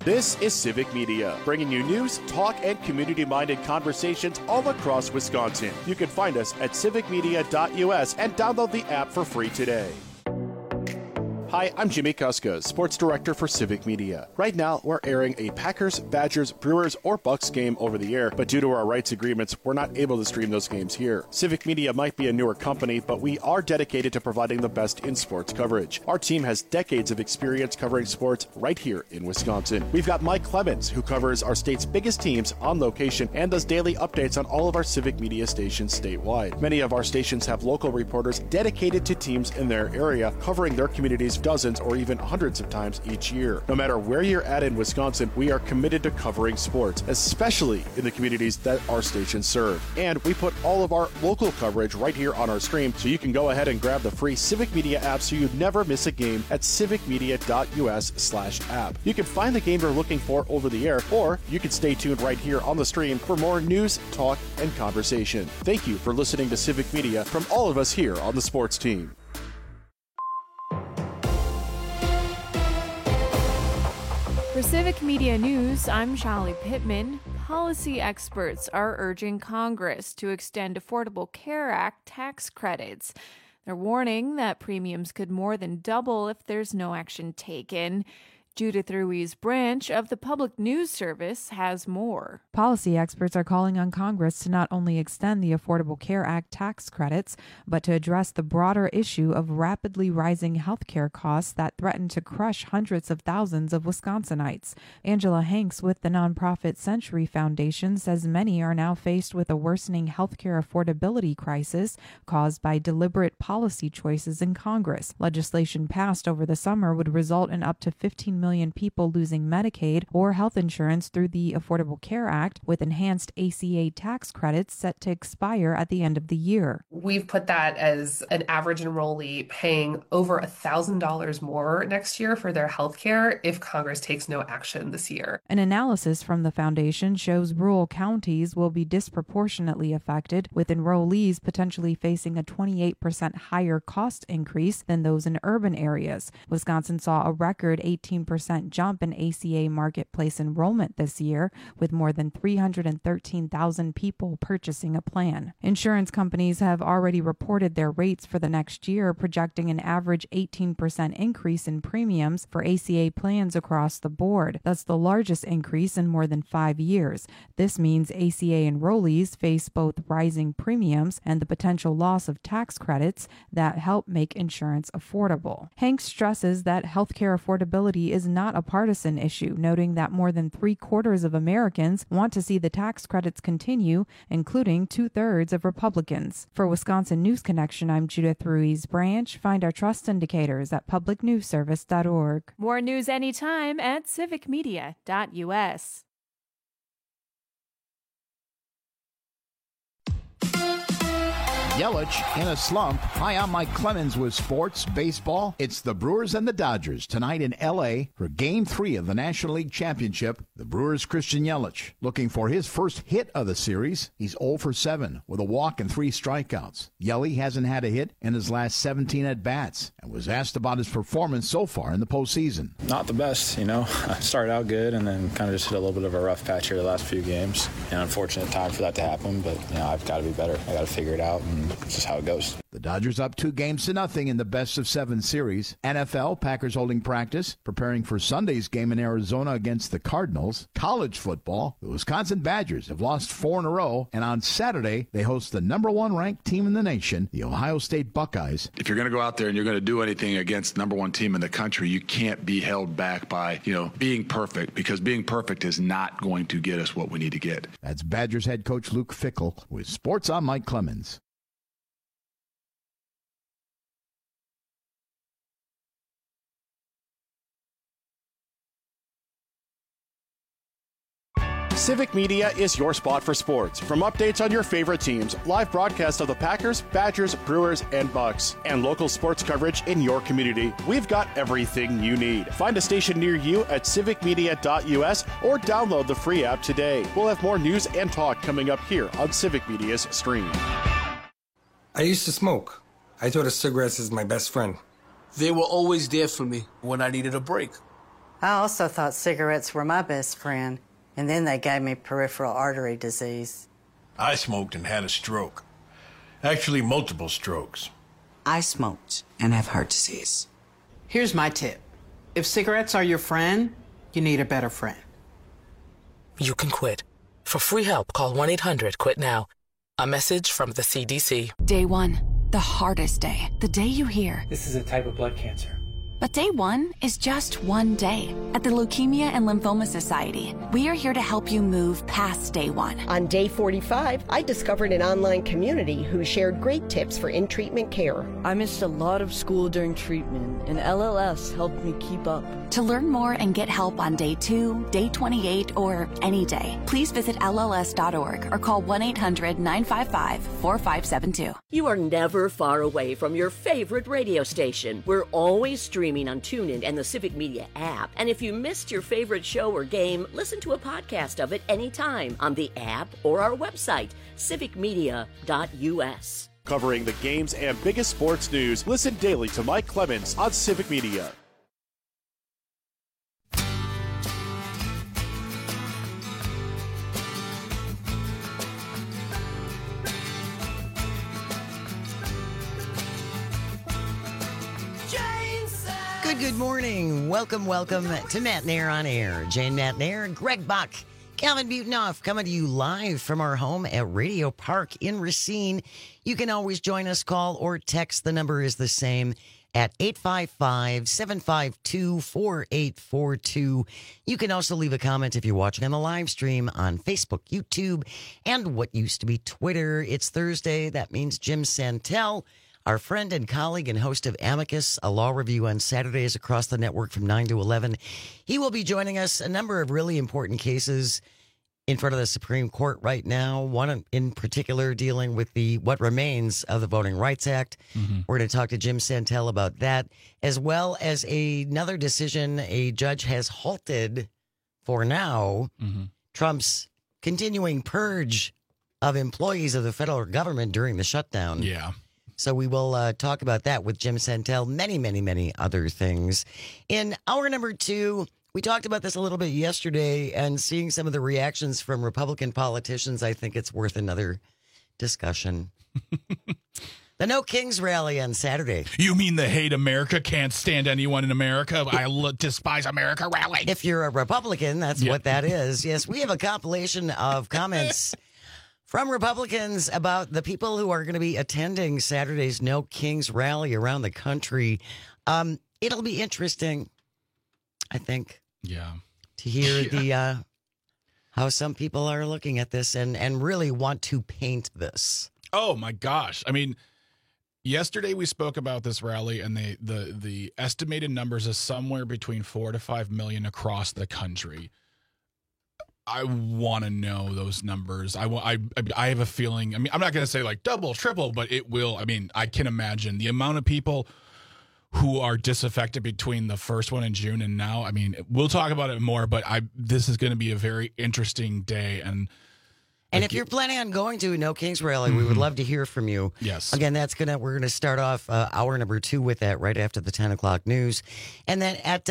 This is Civic Media, bringing you news, talk, and community-minded conversations all across Wisconsin. You can find us at civicmedia.us and download the app for free today. Hi, I'm Jimmy Kuska, Sports Director for Civic Media. Right now, we're airing a Packers, Badgers, Brewers, or Bucks game over the air, but due to our rights agreements, we're not able to stream those games here. Civic Media might be a newer company, but we are dedicated to providing the best in sports coverage. Our team has decades of experience covering sports right here in Wisconsin. We've got Mike Clemens, who covers our state's biggest teams on location and does daily updates on all of our Civic Media stations statewide. Many of our stations have local reporters dedicated to teams in their area, covering their communities dozens or even hundreds of times each year. No matter where you're at in Wisconsin, we are committed to covering sports, especially in the communities that our stations serve. And we put all of our local coverage right here on our stream, so you can go ahead and grab the free Civic Media app so you never miss a game at civicmedia.us/app. You can find the game you're looking for over the air, or you can stay tuned right here on the stream for more news, talk, and conversation. Thank you for listening to Civic Media from all of us here on the sports team. For Civic Media News, I'm Shallie Pittman. Policy experts are urging Congress to extend Affordable Care Act tax credits. They're warning that premiums could more than double if there's no action taken. Judith Ruiz Branch of the Public News Service has more. Policy experts are calling on Congress to not only extend the Affordable Care Act tax credits, but to address the broader issue of rapidly rising health care costs that threaten to crush hundreds of thousands of Wisconsinites. Angela Hanks with the nonprofit Century Foundation says many are now faced with a worsening health care affordability crisis caused by deliberate policy choices in Congress. Legislation passed over the summer would result in up to 15 million people losing Medicaid or health insurance through the Affordable Care Act, with enhanced ACA tax credits set to expire at the end of the year. We've put that as an average enrollee paying over $1,000 more next year for their health care if Congress takes no action this year. An analysis from the foundation shows rural counties will be disproportionately affected, with enrollees potentially facing a 28% higher cost increase than those in urban areas. Wisconsin saw a record 18% jump in ACA marketplace enrollment this year, with more than 313,000 people purchasing a plan. Insurance companies have already reported their rates for the next year, projecting an average 18% increase in premiums for ACA plans across the board. That's the largest increase in more than 5 years. This means ACA enrollees face both rising premiums and the potential loss of tax credits that help make insurance affordable. Hanks stresses that healthcare affordability is not a partisan issue, noting that more than 3/4 of Americans want to see the tax credits continue, including 2/3 of Republicans. For Wisconsin News Connection, I'm Judith Ruiz Branch. Find our trust indicators at publicnewsservice.org. More news anytime at civicmedia.us. Yelich in a slump. Hi, I'm Mike Clemens with Sports Baseball. It's the Brewers and the Dodgers tonight in L.A. for Game 3 of the National League Championship. The Brewers' Christian Yelich looking for his first hit of the series. He's 0 for 7 with a walk and 3 strikeouts. Yelich hasn't had a hit in his last 17 at-bats and was asked about his performance so far in the postseason. Not the best, I started out good and then kind of just hit a little bit of a rough patch here the last few games. An unfortunate time for that to happen, but I've got to be better. I got to figure it out, and it's just how it goes. The Dodgers up 2-0 in the best-of-7 series. NFL, Packers holding practice, preparing for Sunday's game in Arizona against the Cardinals. College football, the Wisconsin Badgers have lost 4 in a row, and on Saturday, they host the number 1 ranked team in the nation, the Ohio State Buckeyes. If you're going to go out there and you're going to do anything against number 1 team in the country, you can't be held back by, being perfect, because being perfect is not going to get us what we need to get. That's Badgers head coach Luke Fickell with Sports. I'm Mike Clemens. Civic Media is your spot for sports. From updates on your favorite teams, live broadcasts of the Packers, Badgers, Brewers, and Bucks, and local sports coverage in your community, we've got everything you need. Find a station near you at civicmedia.us or download the free app today. We'll have more news and talk coming up here on Civic Media's stream. I used to smoke. I thought of cigarettes as my best friend. They were always there for me when I needed a break. I also thought cigarettes were my best friend, and then they gave me peripheral artery disease. I smoked and had a stroke. Actually, multiple strokes. I smoked and have heart disease. Here's my tip. If cigarettes are your friend, you need a better friend. You can quit. For free help, call 1-800-QUIT-NOW. A message from the CDC. Day 1, the hardest day. The day you hear, "This is a type of blood cancer." But day 1 is just one day. At the Leukemia and Lymphoma Society, we are here to help you move past day 1. On day 45, I discovered an online community who shared great tips for in-treatment care. I missed a lot of school during treatment, and LLS helped me keep up. To learn more and get help on day 2, day 28, or any day, please visit LLS.org or call 1-800-955-4572. You are never far away from your favorite radio station. We're always streaming on TuneIn and the Civic Media app. And if you missed your favorite show or game, listen to a podcast of it anytime on the app or our website, civicmedia.us. Covering the games and biggest sports news, listen daily to Mike Clemens on Civic Media. Good morning. Welcome to Matt Nair on Air. Jane Matt Nair, Greg Buck, Calvin Butenoff coming to you live from our home at Radio Park in Racine. You can always join us, call or text. The number is the same at 855-752-4842. You can also leave a comment if you're watching on the live stream on Facebook, YouTube, and what used to be Twitter. It's Thursday. That means Jim Santel, our friend and colleague and host of Amicus, a law review on Saturdays across the network from 9 to 11. He will be joining us a number of really important cases in front of the Supreme Court right now. One in particular dealing with what remains of the Voting Rights Act. Mm-hmm. We're going to talk to Jim Santel about that, as well as another decision. A judge has halted for now Trump's continuing purge of employees of the federal government during the shutdown. Yeah. So we will talk about that with Jim Santel, many, many, many other things. In hour number 2, we talked about this a little bit yesterday, and seeing some of the reactions from Republican politicians, I think it's worth another discussion. The No Kings rally on Saturday. You mean the Hate America, can't stand anyone in America, I despise America rally? If you're a Republican, that's what that is. Yes, we have a compilation of comments from Republicans about the people who are going to be attending Saturday's No Kings rally around the country. It'll be interesting, I think, to hear how some people are looking at this and really want to paint this. Oh, my gosh. I mean, yesterday we spoke about this rally, and the estimated numbers is somewhere between 4 to 5 million across the country. I want to know those numbers. I have a feeling. I mean, I'm not going to say like double, triple, but it will. I mean, I can imagine the amount of people who are disaffected between the first one in June and now. I mean, we'll talk about it more, but this is going to be a very interesting day. And if you're planning on going to a No Kings rally, we would love to hear from you. Yes. Again, we're going to start off hour number 2 with that right after the 10 o'clock news. And then at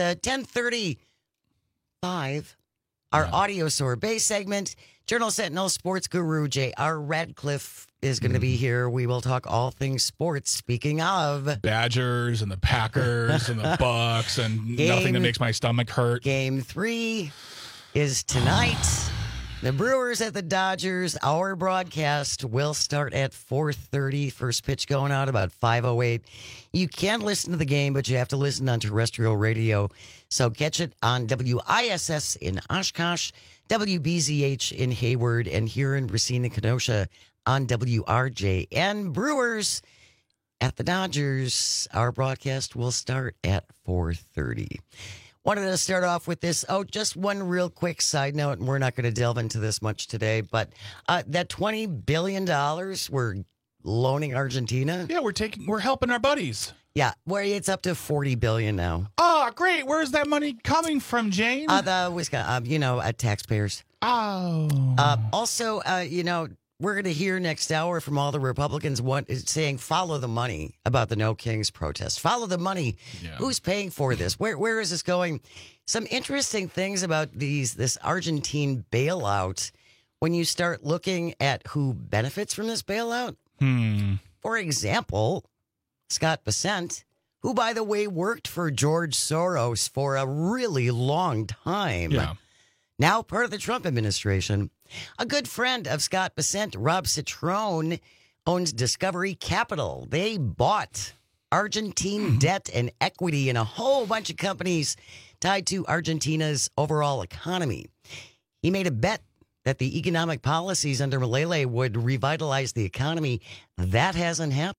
10:35, our audio sorbet segment, Journal Sentinel sports guru J.R. Radcliffe is going to be here. We will talk all things sports. Speaking of Badgers and the Packers and the Bucks and nothing that makes my stomach hurt. Game 3 is tonight. The Brewers at the Dodgers. Our broadcast will start at 4:30. First pitch going out about 5:08. You can listen to the game, but you have to listen on terrestrial radio. So catch it on WISS in Oshkosh, WBZH in Hayward, and here in Racine and Kenosha on WRJN. Brewers at the Dodgers. Our broadcast will start at 4:30. Wanted to start off with this. Oh, just one real quick side note, and we're not going to delve into this much today, but that $20 billion we're loaning Argentina. Yeah, we're helping our buddies. Yeah, where it's up to $40 billion now. Oh, great. Where's that money coming from, Jane? The Wisconsin, taxpayers. Oh. Also, we're going to hear next hour from all the Republicans saying follow the money about the No Kings protest. Follow the money. Yeah. Who's paying for this? Where is this going? Some interesting things about this Argentine bailout when you start looking at who benefits from this bailout. For example, Scott Bessent, who, by the way, worked for George Soros for a really long time. Yeah. Now part of the Trump administration. A good friend of Scott Bessent, Rob Citron, owns Discovery Capital. They bought Argentine debt and equity in a whole bunch of companies tied to Argentina's overall economy. He made a bet that the economic policies under Milei would revitalize the economy. That hasn't happened.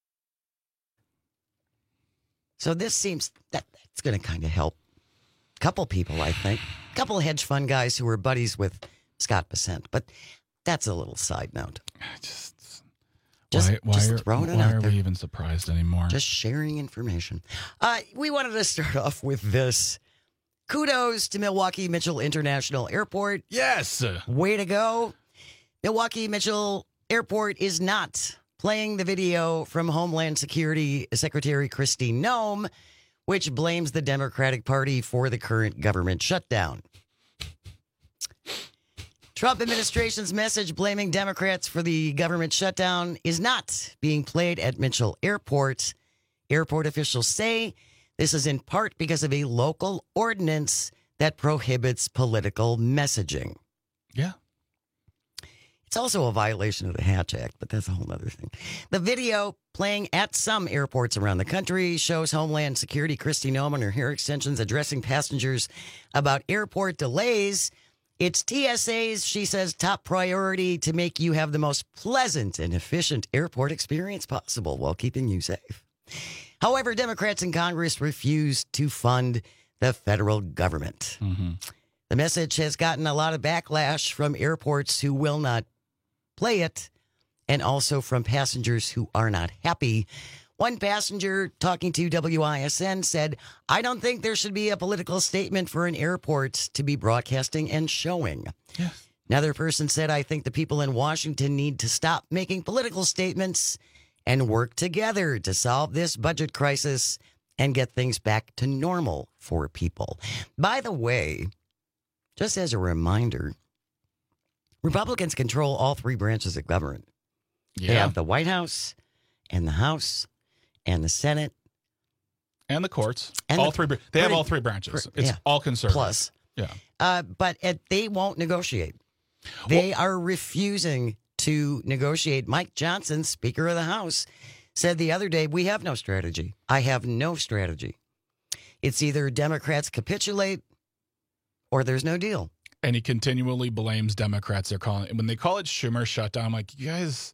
So this seems that's going to kind of help a couple people, I think. A couple of hedge fund guys who were buddies with Scott Bessent. But that's a little side note. Why are we even surprised anymore? Just sharing information. We wanted to start off with this. Kudos to Milwaukee Mitchell International Airport. Yes. Way to go. Milwaukee Mitchell Airport is not playing the video from Homeland Security Secretary Kristi Noem, which blames the Democratic Party for the current government shutdown. Trump administration's message blaming Democrats for the government shutdown is not being played at Mitchell Airport. Airport officials say this is in part because of a local ordinance that prohibits political messaging. Yeah. It's also a violation of the Hatch Act, but that's a whole other thing. The video playing at some airports around the country shows Homeland Security Kristi Noem and her hair extensions addressing passengers about airport delays. It's TSA's, she says, top priority to make you have the most pleasant and efficient airport experience possible while keeping you safe. However, Democrats in Congress refused to fund the federal government. The message has gotten a lot of backlash from airports who will not play it, and also from passengers who are not happy. One passenger talking to WISN said, I don't think there should be a political statement for an airport to be broadcasting and showing. Yes. Another person said, I think the people in Washington need to stop making political statements and work together to solve this budget crisis and get things back to normal for people. By the way, just as a reminder, Republicans control all three branches of government. Yeah. They have the White House and the House and the Senate. And the courts. And they have all three branches. It's all conservative. Plus. Yeah. But they won't negotiate. They are refusing to negotiate. Mike Johnson, Speaker of the House, said the other day, we have no strategy. I have no strategy. It's either Democrats capitulate or there's no deal. And he continually blames Democrats. They're calling it, when they call it Schumer shutdown, I'm like, you guys,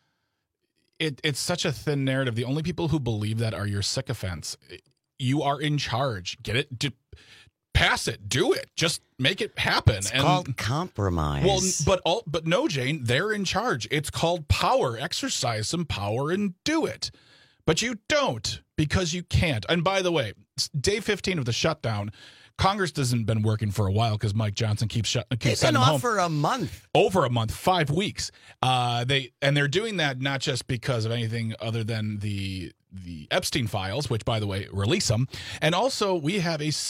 it's such a thin narrative. The only people who believe that are your sycophants. You are in charge. Get it. Pass it. Do it. Just make it happen. It's called compromise. Well, but no, Jane, they're in charge. It's called power. Exercise some power and do it. But you don't, because you can't. And by the way, day 15 of the shutdown, Congress hasn't been working for a while because Mike Johnson keeps sending them home. Off for a month. Over a month, 5 weeks. They're doing that not just because of anything other than the Epstein files, which, by the way, release them. And also, we have an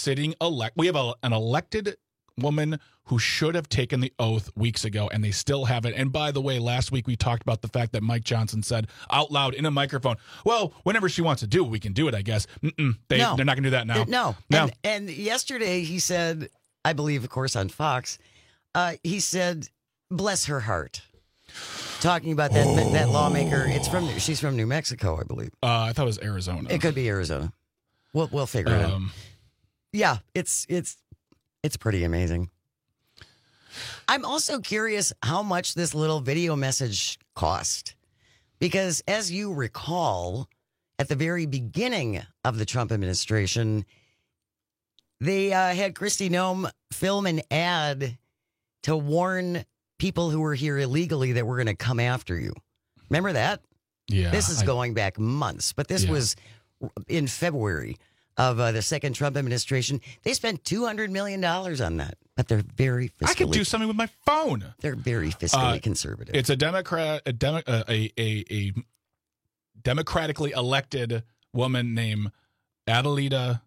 elected woman who should have taken the oath weeks ago, and they still haven't. And by the way, last week we talked about the fact that Mike Johnson said out loud in a microphone, well, whenever she wants to do it, we can do it, I guess. They're not going to do that now. No. And yesterday he said, I believe, of course, on Fox, he said, bless her heart. Talking about that lawmaker. She's from New Mexico, I believe. I thought it was Arizona. It could be Arizona. We'll figure it out. Yeah, it's pretty amazing. I'm also curious how much this little video message cost. Because as you recall, at the very beginning of the Trump administration, they had Kristi Noem film an ad to warn people who were here illegally that we're going to come after you. Remember that? Yeah. This is going back months, but this was in February of the second Trump administration. They spent $200 million on that. But they're very fiscally... I could do something with my phone. They're very fiscally conservative. It's a democratically elected woman named Adelita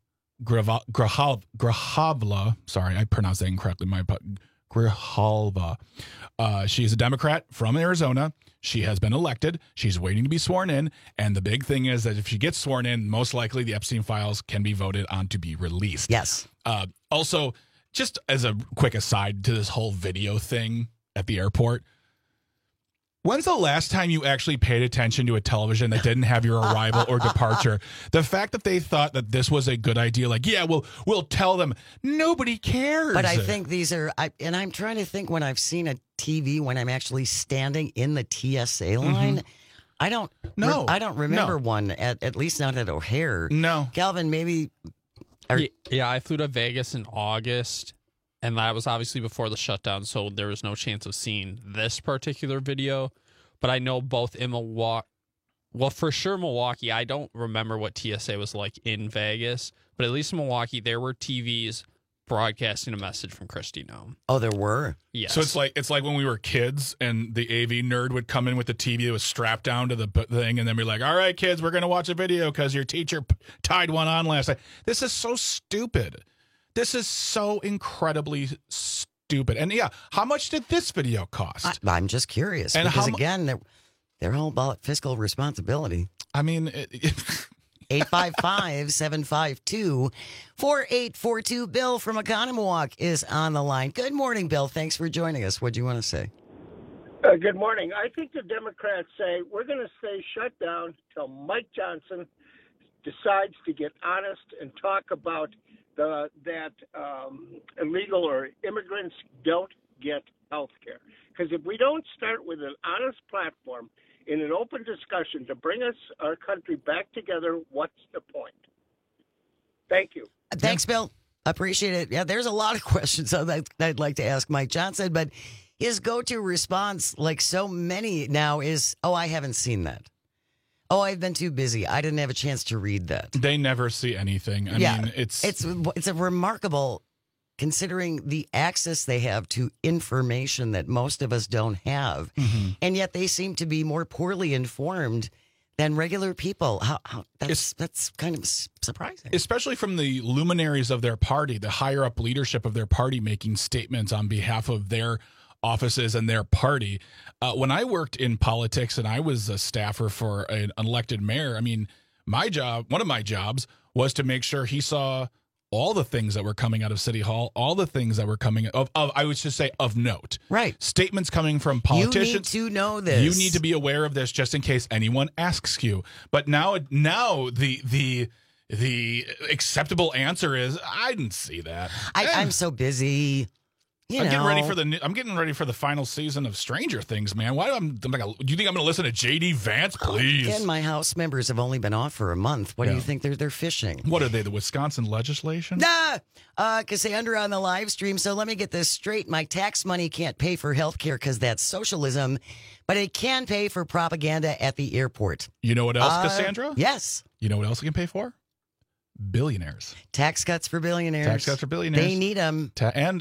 Grijalva. Sorry, I pronounced that incorrectly. Grijalva. She's a Democrat from Arizona. She has been elected. She's waiting to be sworn in. And the big thing is that if she gets sworn in, most likely the Epstein files can be voted on to be released. Yes. Also, just as a quick aside to this whole video thing at the airport, when's the last time you actually paid attention to a television that didn't have your arrival or departure? The fact that they thought that this was a good idea, like, yeah, we'll tell them. Nobody cares. But I think these are, and I'm trying to think when I've seen a TV when I'm actually standing in the TSA line. Mm-hmm. I don't remember one, at least not at O'Hare. No. Calvin, maybe... Yeah, I flew to Vegas in August, and that was obviously before the shutdown, so there was no chance of seeing this particular video. But I know both in Milwaukee, well, for sure Milwaukee, I don't remember what TSA was like in Vegas, but at least in Milwaukee, there were TVs broadcasting a message from Kristi Noem. Oh, there were? Yes. So it's like when we were kids and the AV nerd would come in with the TV that was strapped down to the thing and then be like, all right, kids, we're going to watch a video because your teacher tied one on last night. This is so stupid. This is so incredibly stupid. And yeah, how much did this video cost? I'm just curious. And because again, they're all about fiscal responsibility. I mean... 855-752-4842. Bill from Oconomowoc is on the line. Good morning, Bill. Thanks for joining us. What do you want to say? Good morning. I think the Democrats say we're going to stay shut down till Mike Johnson decides to get honest and talk about that illegal or immigrants don't get health care. Because if we don't start with an honest platform in an open discussion to bring our country back together, what's the point? Thank you. Thanks, Bill. Appreciate it. Yeah, there's a lot of questions I'd like to ask Mike Johnson, but his go-to response, like so many now, is, oh, I haven't seen that. Oh, I've been too busy. I didn't have a chance to read that. They never see anything. I mean, it's a remarkable, considering the access they have to information that most of us don't have, and yet they seem to be more poorly informed than regular people. That's kind of surprising. Especially from the luminaries of their party, the higher up leadership of their party making statements on behalf of their offices and their party. When I worked in politics and I was a staffer for an elected mayor, I mean, one of my jobs was to make sure he saw all the things that were coming out of City Hall, all the things that were coming I would just say of note. Right. Statements coming from politicians. You need to know this. You need to be aware of this just in case anyone asks you. But now the acceptable answer is, I didn't see that. I'm so busy. I'm getting ready for the final season of Stranger Things, man. Do you think I'm going to listen to J.D. Vance? Please. Again, my House members have only been off for a month. What do you think they're fishing? What are they, the Wisconsin legislation? Cassandra on the live stream. So let me get this straight. My tax money can't pay for health care because that's socialism, but it can pay for propaganda at the airport. You know what else, Cassandra? Yes. You know what else it can pay for? Billionaires. Tax cuts for billionaires. Tax cuts for billionaires. They need them.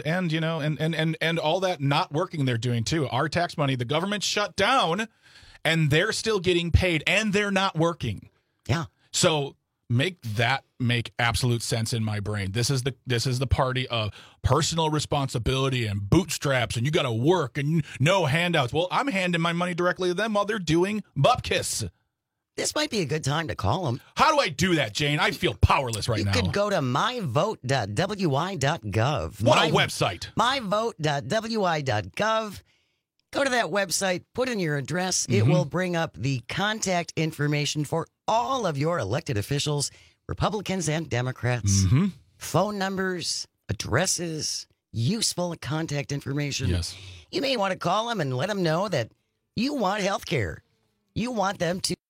And all that not working they're doing too. Our tax money, the government shut down and they're still getting paid and they're not working. Yeah. So make absolute sense in my brain. This is the party of personal responsibility and bootstraps and you got to work and no handouts. Well, I'm handing my money directly to them while they're doing bupkis. This might be a good time to call them. How do I do that, Jane? I feel powerless now. You could go to myvote.wi.gov. What a website. Myvote.wi.gov. Go to that website, put in your address. It will bring up the contact information for all of your elected officials, Republicans and Democrats. Phone numbers, addresses, useful contact information. Yes. You may want to call them and let them know that you want health care. You want them to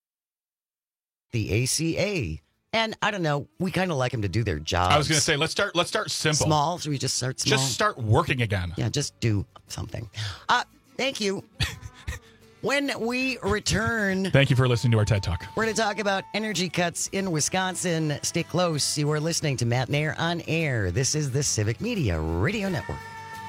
the ACA. And I don't know, we kind of like them to do their jobs. I was going to say, let's start simple. Small. Should we just start small? Just start working again. Yeah, just do something. Thank you. When we return... Thank you for listening to our TED Talk. We're going to talk about energy cuts in Wisconsin. Stay close. You are listening to Matt Nair on Air. This is the Civic Media Radio Network.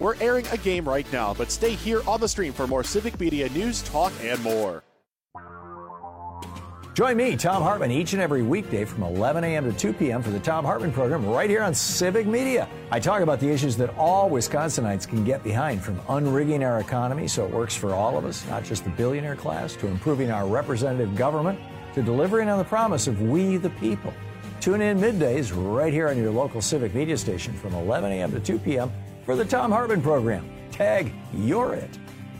We're airing a game right now, but stay here on the stream for more Civic Media news, talk, and more. Join me, Thom Hartmann, each and every weekday from 11 a.m. to 2 p.m. for the Thom Hartmann program right here on Civic Media. I talk about the issues that all Wisconsinites can get behind, from unrigging our economy so it works for all of us, not just the billionaire class, to improving our representative government, to delivering on the promise of we the people. Tune in middays right here on your local Civic Media station from 11 a.m. to 2 p.m. for the Thom Hartmann program. Tag, you're it.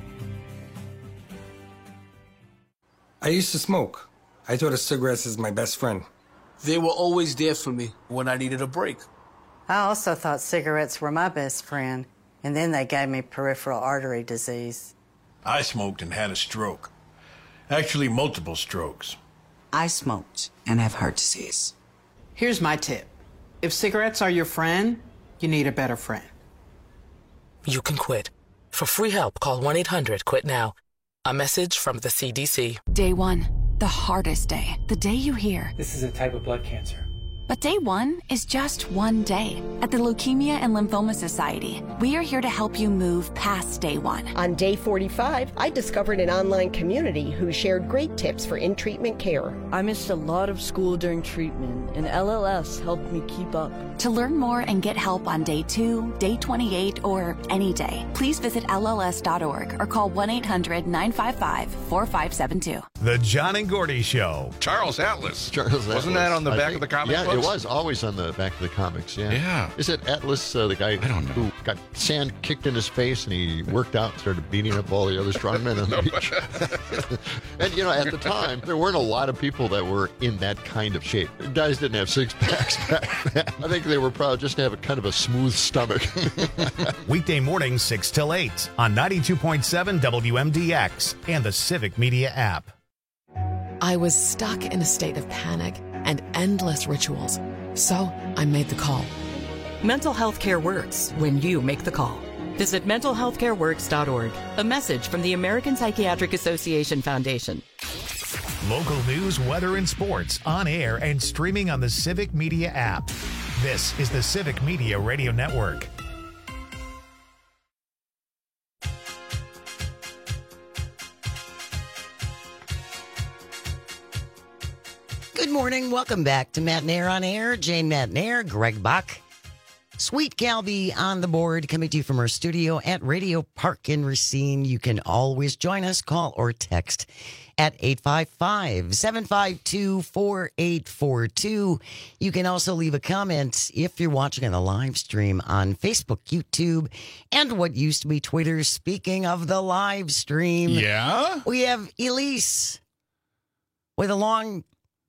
I used to smoke. I thought of cigarettes as my best friend. They were always there for me when I needed a break. I also thought cigarettes were my best friend, and then they gave me peripheral artery disease. I smoked and had a stroke. Actually, multiple strokes. I smoked and have heart disease. Here's my tip. If cigarettes are your friend, you need a better friend. You can quit. For free help, call 1-800-QUIT-NOW. A message from the CDC. Day one, the hardest day. The day you hear, this is a type of blood cancer. But day one is just one day. At the Leukemia and Lymphoma Society, we are here to help you move past day one. On day 45, I discovered an online community who shared great tips for in-treatment care. I missed a lot of school during treatment, and LLS helped me keep up. To learn more and get help on day 2, day 28, or any day, please visit LLS.org or call 1-800-955-4572. The John and Gordy Show. Charles Atlas. Charles Wasn't that on the back of the comic yeah, books? It was always on the back of the comics, yeah. Yeah. Is it Atlas, the guy who got sand kicked in his face and he worked out and started beating up all the other strongmen on the beach? And, at the time, there weren't a lot of people that were in that kind of shape. Guys didn't have six-packs back then. I think they were proud just to have a kind of a smooth stomach. Weekday mornings, 6 till 8 on 92.7 WMDX and the Civic Media app. I was stuck in a state of panic and endless rituals. So I made the call. Mental health care works when you make the call. Visit mentalhealthcareworks.org. A message from the American Psychiatric Association Foundation. Local news, weather, and sports on air and streaming on the Civic Media app. This is the Civic Media Radio Network. Good morning. Welcome back to Matt Nair on Air. Jane Matt Nair, Greg Bach. Sweet Calby on the board, coming to you from our studio at Radio Park in Racine. You can always join us, call or text at 855-752-4842. You can also leave a comment if you're watching on the live stream on Facebook, YouTube, and what used to be Twitter. Speaking of the live stream, yeah, we have Elise with a long...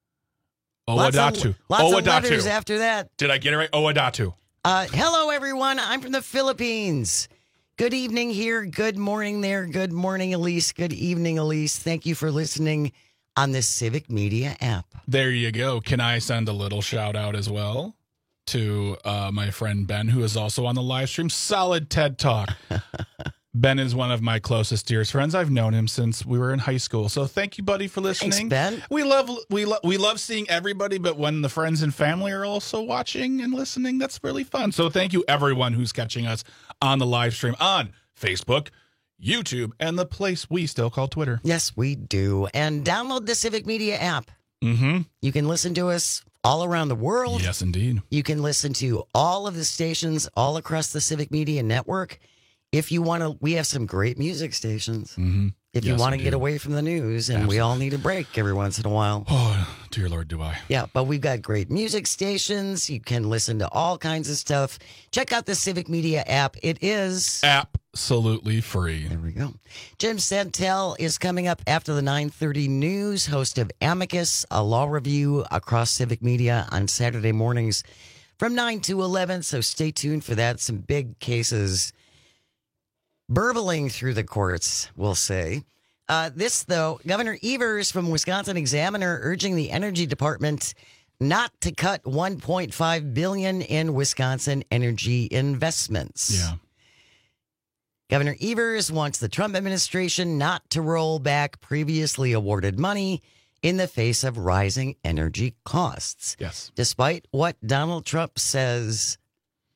Owadatu. Lots of letters after that. Did I get it right? Owadatu. Hello, everyone. I'm from the Philippines. Good evening here. Good morning there. Good morning, Elise. Good evening, Elise. Thank you for listening on the Civic Media app. There you go. Can I send a little shout out as well to my friend Ben, who is also on the live stream? Solid TED Talk. Ben is one of my closest, dearest friends. I've known him since we were in high school. So thank you, buddy, for listening. Thanks, Ben. We love seeing everybody, but when the friends and family are also watching and listening, that's really fun. So thank you, everyone who's catching us on the live stream on Facebook, YouTube, and the place we still call Twitter. Yes, we do. And download the Civic Media app. Mm-hmm. You can listen to us all around the world. Yes, indeed. You can listen to all of the stations all across the Civic Media network. If you want to, we have some great music stations. Mm-hmm. If you want to get away from the news, and we all need a break every once in a while. Oh, dear Lord, do I. Yeah, but we've got great music stations. You can listen to all kinds of stuff. Check out the Civic Media app. It is absolutely free. There we go. Jim Santel is coming up after the 9:30 news, host of Amicus, a law review across Civic Media on Saturday mornings from 9 to 11. So stay tuned for that. Some big cases burbling through the courts, we'll say. This, though, Governor Evers from Wisconsin Examiner urging the Energy Department not to cut $1.5 billion in Wisconsin energy investments. Yeah. Governor Evers wants the Trump administration not to roll back previously awarded money in the face of rising energy costs. Yes. Despite what Donald Trump says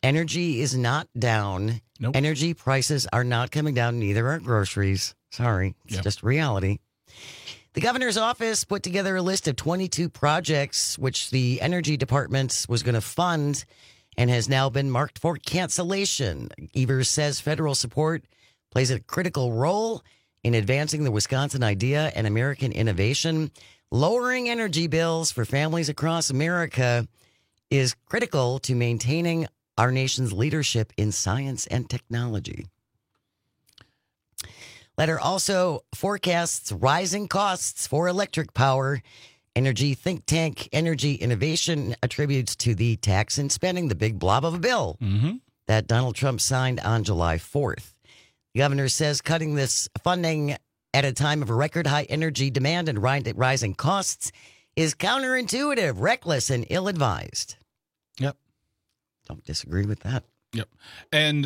Energy is not down. Nope. Energy prices are not coming down. Neither are groceries. Sorry. It's just reality. The governor's office put together a list of 22 projects which the energy department was going to fund and has now been marked for cancellation. Evers says federal support plays a critical role in advancing the Wisconsin idea and American innovation. Lowering energy bills for families across America is critical to maintaining our nation's leadership in science and technology. Letter also forecasts rising costs for electric power. Energy think tank Energy Innovation attributes to the tax and spending, the big blob of a bill that Donald Trump signed on July 4th. The governor says cutting this funding at a time of record high energy demand and rising costs is counterintuitive, reckless, and ill-advised. Yep. Don't disagree with that. Yep. And,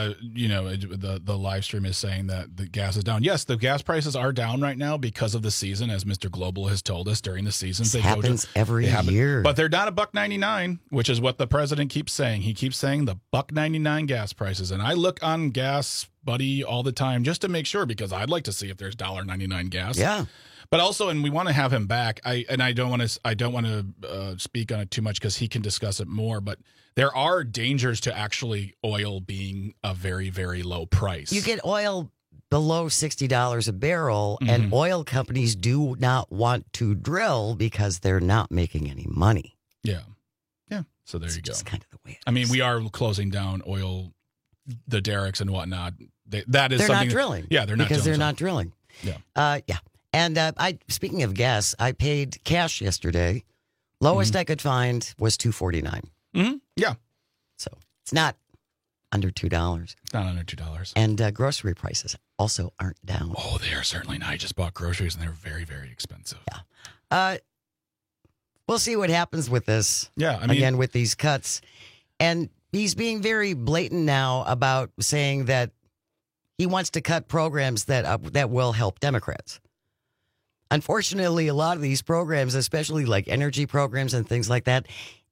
the live stream is saying that the gas is down. Yes, the gas prices are down right now because of the season, as Mr. Global has told us during the seasons. This happens every year. But they're not $1.99, which is what the president keeps saying. He keeps saying the $1.99 gas prices. And I look on Gas Buddy all the time just to make sure, because I'd like to see if there's $1.99 gas. Yeah. But also, and we want to have him back. I don't want to speak on it too much because he can discuss it more. But there are dangers to actually oil being a very, very low price. You get oil below $60 a barrel, and oil companies do not want to drill because they're not making any money. Yeah. So there you go. Just kind of the way. I mean, we are closing down oil, the derricks and whatnot. That is they're something. Not drilling. Yeah, they're not because drilling. They're not drilling. Yeah. Yeah. And speaking of gas, I paid cash yesterday. Lowest I could find was $2.49. Yeah. So it's not under $2. It's not under $2. And grocery prices also aren't down. Oh, they are certainly not. I just bought groceries and they're very, very expensive. Yeah. We'll see what happens with this. Yeah. I mean, again, with these cuts. And he's being very blatant now about saying that he wants to cut programs that will help Democrats. Unfortunately, a lot of these programs, especially like energy programs and things like that,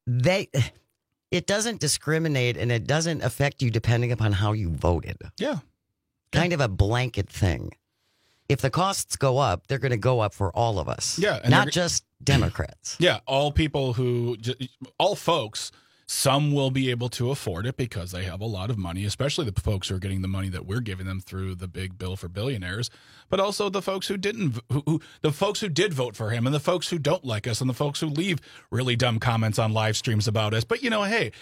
it doesn't discriminate and it doesn't affect you depending upon how you voted. Yeah. Kind of a blanket thing. If the costs go up, they're going to go up for all of us. Yeah. And not just Democrats. Yeah. All folks, some will be able to afford it because they have a lot of money, especially the folks who are getting the money that we're giving them through the big bill for billionaires, but also the folks who didn't, the folks who did vote for him and the folks who don't like us and the folks who leave really dumb comments on live streams about us. But hey,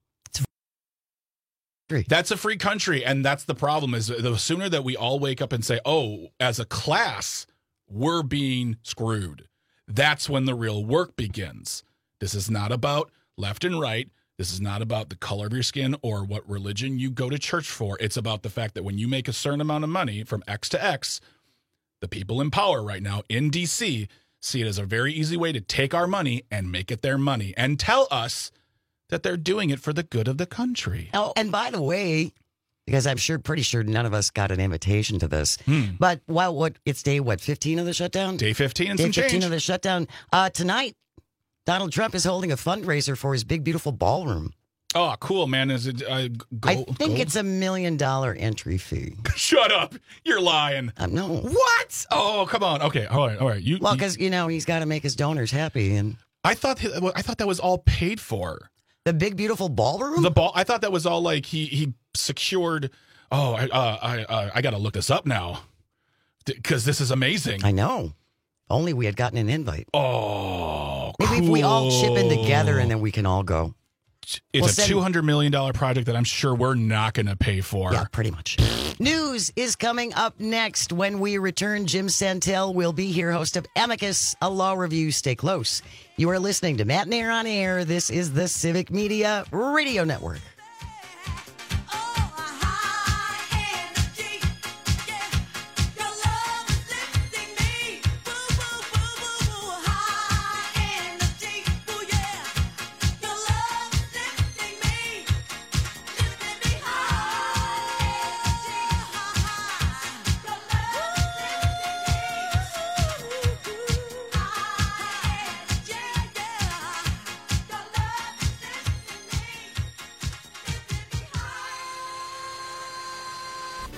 that's a free country. And that's the problem is the sooner that we all wake up and say, oh, as a class, we're being screwed. That's when the real work begins. This is not about left and right. This is not about the color of your skin or what religion you go to church for. It's about the fact that when you make a certain amount of money from X to X, the people in power right now in D.C. see it as a very easy way to take our money and make it their money and tell us that they're doing it for the good of the country. Oh, and by the way, because I'm pretty sure none of us got an invitation to this, but it's day 15 of the shutdown? Day 15 and day some 15 change. Of the shutdown. Tonight, Donald Trump is holding a fundraiser for his big, beautiful ballroom. Oh, cool, man. Is it I think it's $1 million entry fee. Shut up. You're lying. No. What? Oh, come on. Okay. All right. Because, he's got to make his donors happy. And I thought that was all paid for. The big, beautiful ballroom? I thought that was all like he secured. Oh, I got to look this up now because this is amazing. I know. Only we had gotten an invite. Oh, maybe cool. if we all chip in together and then we can all go. It's a $200 million project that I'm sure we're not going to pay for. Yeah, pretty much. News is coming up next. When we return, Jim Santel will be here, host of Amicus, a law review. Stay close. You are listening to Matt Nair on Air. This is the Civic Media Radio Network.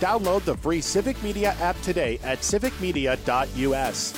Download the free Civic Media app today at civicmedia.us.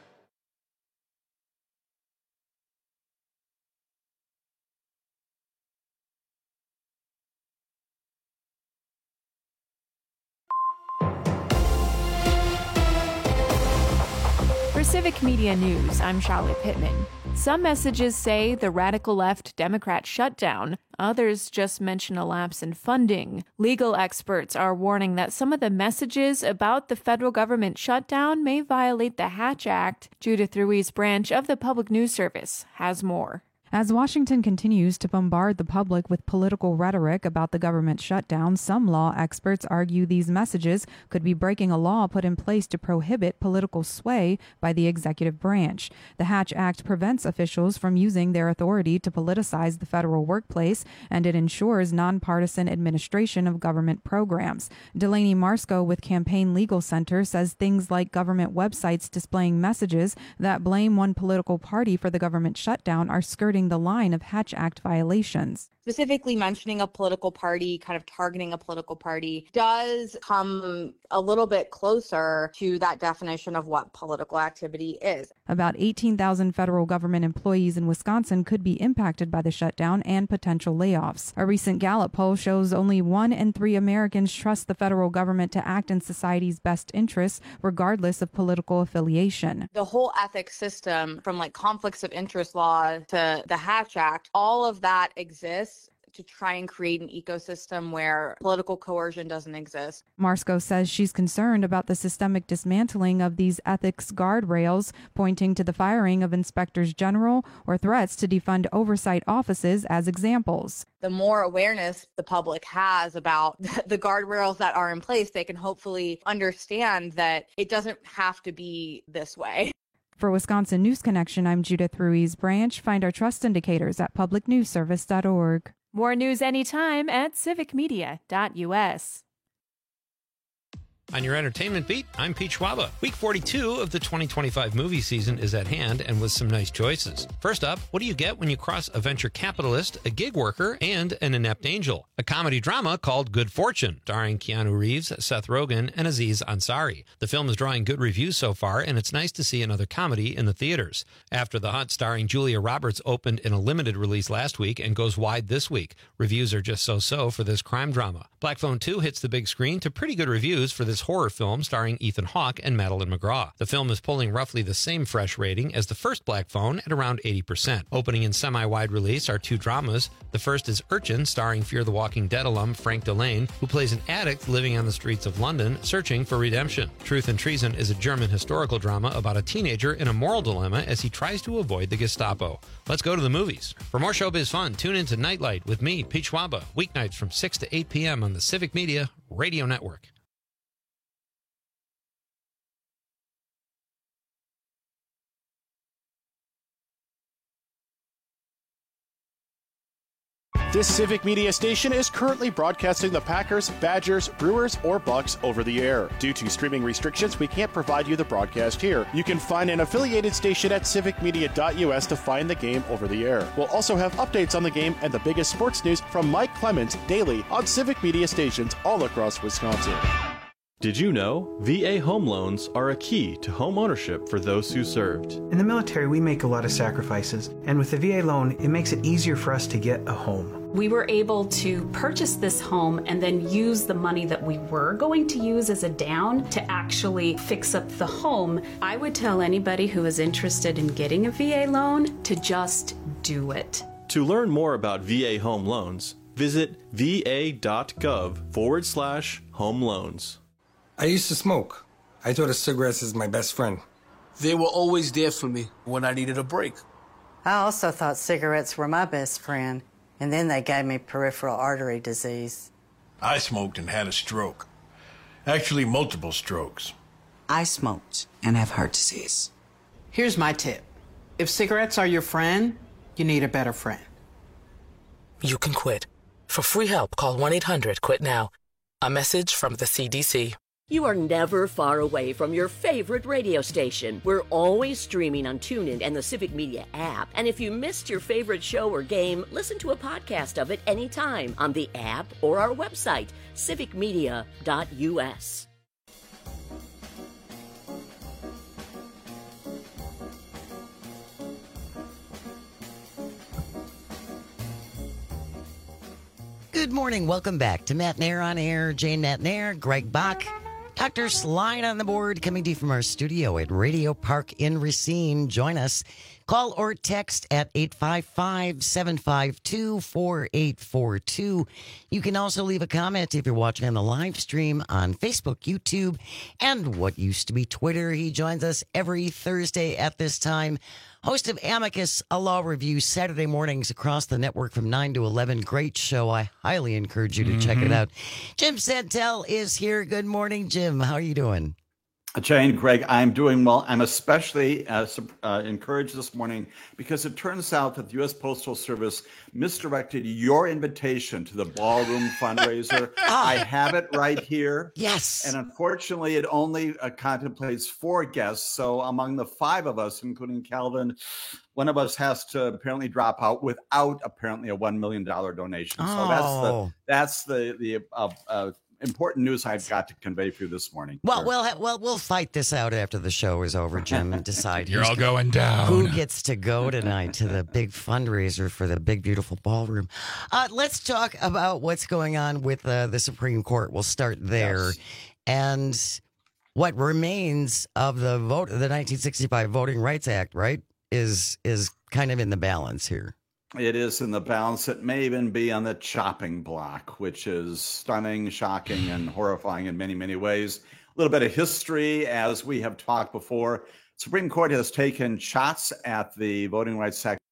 For Civic Media News, I'm Charlotte Pittman. Some messages say the radical left Democrat shutdown. Others just mention a lapse in funding. Legal experts are warning that some of the messages about the federal government shutdown may violate the Hatch Act. Judith Ruiz Branch of the Public News Service has more. As Washington continues to bombard the public with political rhetoric about the government shutdown, some law experts argue these messages could be breaking a law put in place to prohibit political sway by the executive branch. The Hatch Act prevents officials from using their authority to politicize the federal workplace, and it ensures nonpartisan administration of government programs. Delaney Marsco with Campaign Legal Center says things like government websites displaying messages that blame one political party for the government shutdown are skirting the line of Hatch Act violations. Specifically mentioning a political party, kind of targeting a political party, does come a little bit closer to that definition of what political activity is. About 18,000 federal government employees in Wisconsin could be impacted by the shutdown and potential layoffs. A recent Gallup poll shows only 1 in 3 Americans trust the federal government to act in society's best interests, regardless of political affiliation. The whole ethics system, from like conflicts of interest law to the Hatch Act, all of that exists to try and create an ecosystem where political coercion doesn't exist. Marsco says she's concerned about the systemic dismantling of these ethics guardrails, pointing to the firing of inspectors general or threats to defund oversight offices as examples. The more awareness the public has about the guardrails that are in place, they can hopefully understand that it doesn't have to be this way. For Wisconsin News Connection, I'm Judith Ruiz Branch. Find our trust indicators at publicnewsservice.org. More news anytime at civicmedia.us. On your entertainment beat, I'm Pete Schwaba. Week 42 of the 2025 movie season is at hand, and with some nice choices. First up, what do you get when you cross a venture capitalist, a gig worker, and an inept angel? A comedy drama called Good Fortune, starring Keanu Reeves, Seth Rogen, and Aziz Ansari. The film is drawing good reviews so far, and it's nice to see another comedy in the theaters. After the Hunt, starring Julia Roberts, opened in a limited release last week and goes wide this week. Reviews are just so-so for this crime drama. Black Phone 2 hits the big screen to pretty good reviews for this horror film starring Ethan Hawke and Madeline McGraw. The film is pulling roughly the same fresh rating as the first Black Phone at around 80%. Opening in semi-wide release are 2 dramas. The first is Urchin, starring Fear the Walking Dead alum Frank Delane, who plays an addict living on the streets of London, searching for redemption. Truth and Treason is a German historical drama about a teenager in a moral dilemma as he tries to avoid the Gestapo. Let's go to the movies. For more showbiz fun, tune in to Nightlight with me, Pete Schwaba, weeknights from 6 to 8 p.m. on the Civic Media Radio Network. This Civic Media station is currently broadcasting the Packers, Badgers, Brewers, or Bucks over the air. Due to streaming restrictions, we can't provide you the broadcast here. You can find an affiliated station at civicmedia.us to find the game over the air. We'll also have updates on the game and the biggest sports news from Mike Clemens daily on Civic Media stations all across Wisconsin. Did you know VA home loans are a key to home ownership for those who served? In the military, we make a lot of sacrifices, and with the VA loan, it makes it easier for us to get a home. We were able to purchase this home and then use the money that we were going to use as a down to actually fix up the home. I would tell anybody who is interested in getting a VA loan to just do it. To learn more about VA home loans, visit va.gov/home loans. I used to smoke. I thought of cigarettes as my best friend. They were always there for me when I needed a break. I also thought cigarettes were my best friend, and then they gave me peripheral artery disease. I smoked and had a stroke. Actually, multiple strokes. I smoked and have heart disease. Here's my tip. If cigarettes are your friend, you need a better friend. You can quit. For free help, call 1-800-QUIT-NOW. A message from the CDC. You are never far away from your favorite radio station. We're always streaming on TuneIn and the Civic Media app. And if you missed your favorite show or game, listen to a podcast of it anytime on the app or our website, civicmedia.us. Good morning. Welcome back to Matt Nair on Air. Jane Matt Nair, Greg Bach, Dr. Slide on the board, coming to you from our studio at Radio Park in Racine. Join us. Call or text at 855-752-4842. You can also leave a comment if you're watching on the live stream on Facebook, YouTube, and what used to be Twitter. He joins us every Thursday at this time. Host of Amicus, a law review, Saturday mornings across the network from 9 to 11. Great show. I highly encourage you to check it out. Jim Santel is here. Good morning, Jim. How are you doing? Jane, Greg, I'm doing well. I'm especially encouraged this morning because it turns out that the U.S. Postal Service misdirected your invitation to the ballroom fundraiser. I have it right here. Yes. And unfortunately, it only contemplates 4 guests. So among the 5 of us, including Calvin, one of us has to apparently drop out without apparently a $1 million donation. So that's the important news I've got to convey for you this morning. Well, we'll fight this out after the show is over, Jim, and decide you're all going down. Who gets to go tonight to the big fundraiser for the big, beautiful ballroom. Let's talk about what's going on with the Supreme Court. We'll start there. Yes. And what remains of the 1965 Voting Rights Act, right, is kind of in the balance here. It is in the balance. It may even be on the chopping block, which is stunning, shocking, and horrifying in many, many ways. A little bit of history, as we have talked before. Supreme Court has taken shots at the Voting Rights Act.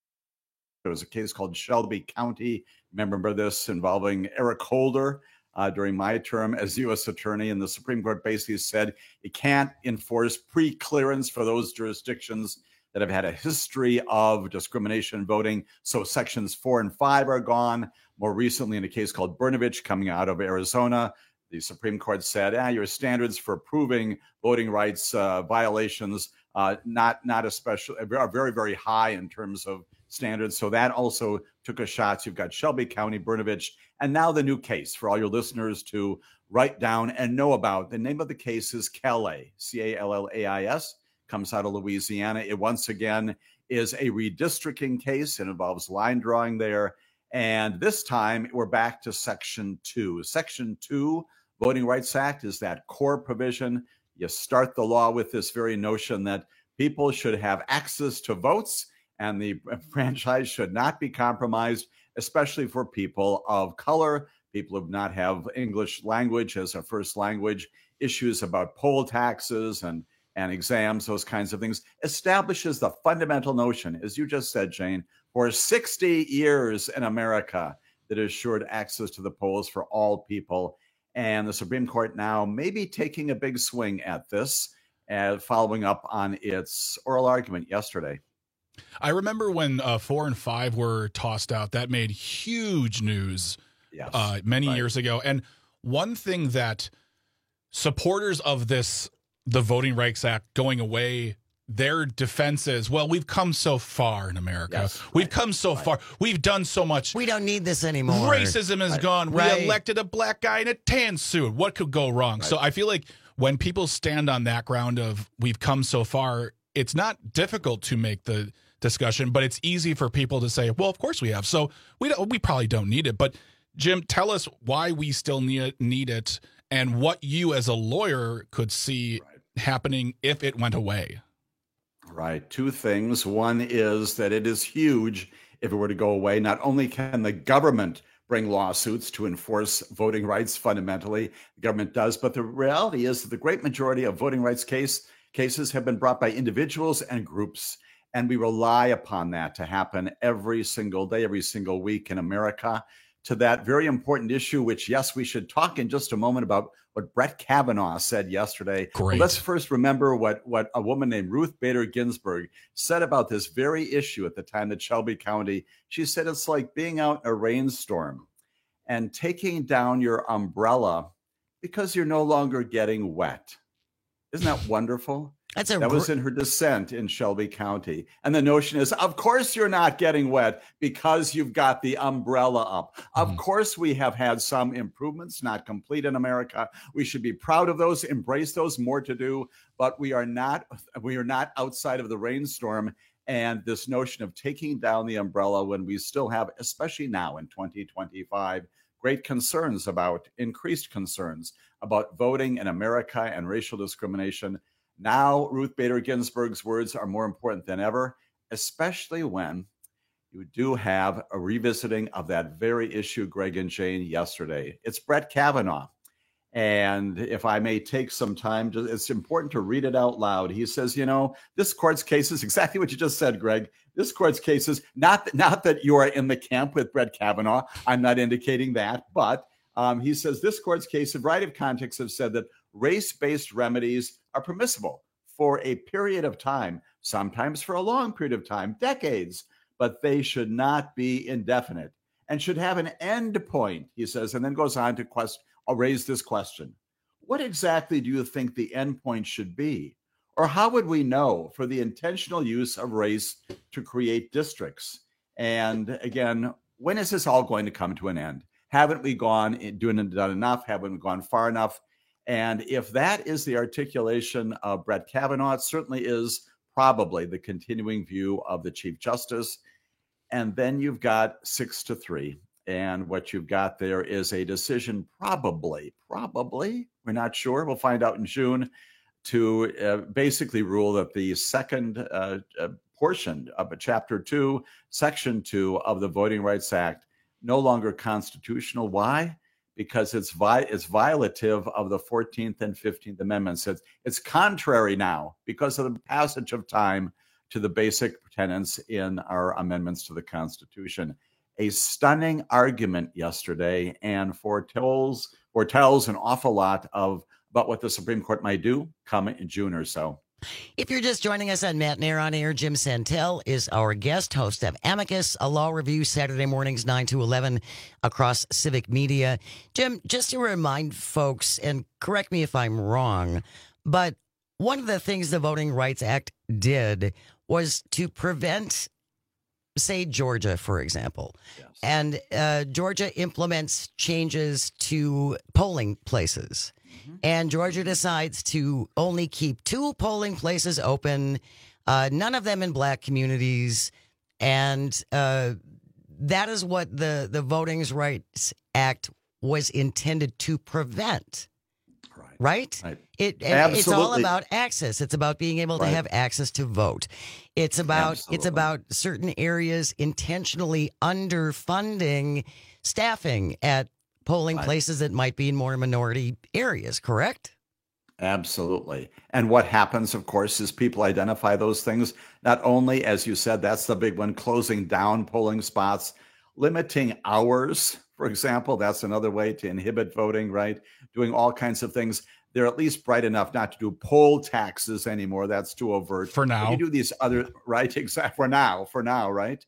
There was a case called Shelby County. Remember this, involving Eric Holder during my term as U.S. Attorney. And the Supreme Court basically said it can't enforce pre-clearance for those jurisdictions that have had a history of discrimination voting. So sections 4 and 5 are gone. More recently, in a case called Brnovich coming out of Arizona, the Supreme Court said, your standards for proving voting rights violations not especially are very, very high in terms of standards. So that also took a shot. So you've got Shelby County, Brnovich, and now the new case for all your listeners to write down and know about. The name of the case is Callais, Callais. Comes out of Louisiana. It once again is a redistricting case. It involves line drawing there. And this time we're back to Section 2. Section 2, Voting Rights Act, is that core provision. You start the law with this very notion that people should have access to votes and the franchise should not be compromised, especially for people of color, people who do not have English language as a first language, issues about poll taxes and exams, those kinds of things, establishes the fundamental notion, as you just said, Jane, for 60 years in America that assured access to the polls for all people. And the Supreme Court now may be taking a big swing at this, following up on its oral argument yesterday. I remember when 4 and 5 were tossed out. That made huge news many years ago. And one thing that supporters of the Voting Rights Act going away, their defense is, well, we've come so far in America. Yes, we've come so far. We've done so much. We don't need this anymore. Racism is gone. We elected a black guy in a tan suit. What could go wrong? So I feel like when people stand on that ground of we've come so far, it's not difficult to make the discussion, but it's easy for people to say, well, of course we have. So we probably don't need it. But Jim, tell us why we still need it and what you as a lawyer could see happening if it went away. Right. 2 things. One is that it is huge if it were to go away. Not only can the government bring lawsuits to enforce voting rights fundamentally, the government does, but the reality is that the great majority of voting rights cases have been brought by individuals and groups, and we rely upon that to happen every single day, every single week in America. To that very important issue, which, yes, we should talk in just a moment about what Brett Kavanaugh said yesterday. Well, let's first remember what a woman named Ruth Bader Ginsburg said about this very issue at the time that Shelby County. She said it's like being out in a rainstorm and taking down your umbrella Because you're no longer getting wet. Isn't that wonderful? That was in her dissent in Shelby County. And the notion is, of course you're not getting wet because you've got the umbrella up. Of course we have had some improvements, not complete in America. We should be proud of those, embrace those, more to do, but we are not outside of the rainstorm. And this notion of taking down the umbrella when we still have, especially now in 2025, great concerns about, increased concerns about voting in America and racial discrimination. Now, Ruth Bader Ginsburg's words are more important than ever, especially when you do have a revisiting of that very issue, Greg and Jane, yesterday. It's Brett Kavanaugh. And if I may take some time, it's important to read it out loud. He says, this court's case is exactly what you just said, Greg. This court's case is not that you are in the camp with Brett Kavanaugh. I'm not indicating that. But he says this court's case, a variety of contexts have said that race-based remedies are permissible for a period of time, sometimes for a long period of time, decades, but they should not be indefinite and should have an end point, he says, and then goes on to raise this question. What exactly do you think the end point should be? Or how would we know for the intentional use of race to create districts? And again, when is this all going to come to an end? Haven't we done enough? Haven't we gone far enough? And if that is the articulation of Brett Kavanaugh, it certainly is probably the continuing view of the Chief Justice. And then you've got 6-3. And what you've got there is a decision probably, we're not sure, we'll find out in June, to basically rule that the second portion of Chapter 2, Section 2 of the Voting Rights Act no longer constitutional. Why? Because it's violative of the 14th and 15th Amendments. It's contrary now, because of the passage of time, to the basic tenets in our amendments to the Constitution. A stunning argument yesterday, and foretells an awful lot about what the Supreme Court might do come in June or so. If you're just joining us on Matt Nair on Air, Jim Santel is our guest, host of Amicus, a law review, Saturday mornings 9 to 11 across Civic Media. Jim, just to remind folks, and correct me if I'm wrong, but one of the things the Voting Rights Act did was to prevent, say, Georgia, for example. Yes. And Georgia implements changes to polling places. And Georgia decides to only keep 2 polling places open, none of them in black communities. And that is what the Voting Rights Act was intended to prevent. Right? It's all about access. It's about being able to have access to vote. It's about certain areas intentionally underfunding staffing at polling places that might be in more minority areas, correct? Absolutely. And what happens, of course, is people identify those things. Not only, as you said, that's the big one, closing down polling spots, limiting hours, for example. That's another way to inhibit voting, right? Doing all kinds of things. They're at least bright enough not to do poll taxes anymore. That's too overt. For now. But you do these other, right? Exactly. For now, right?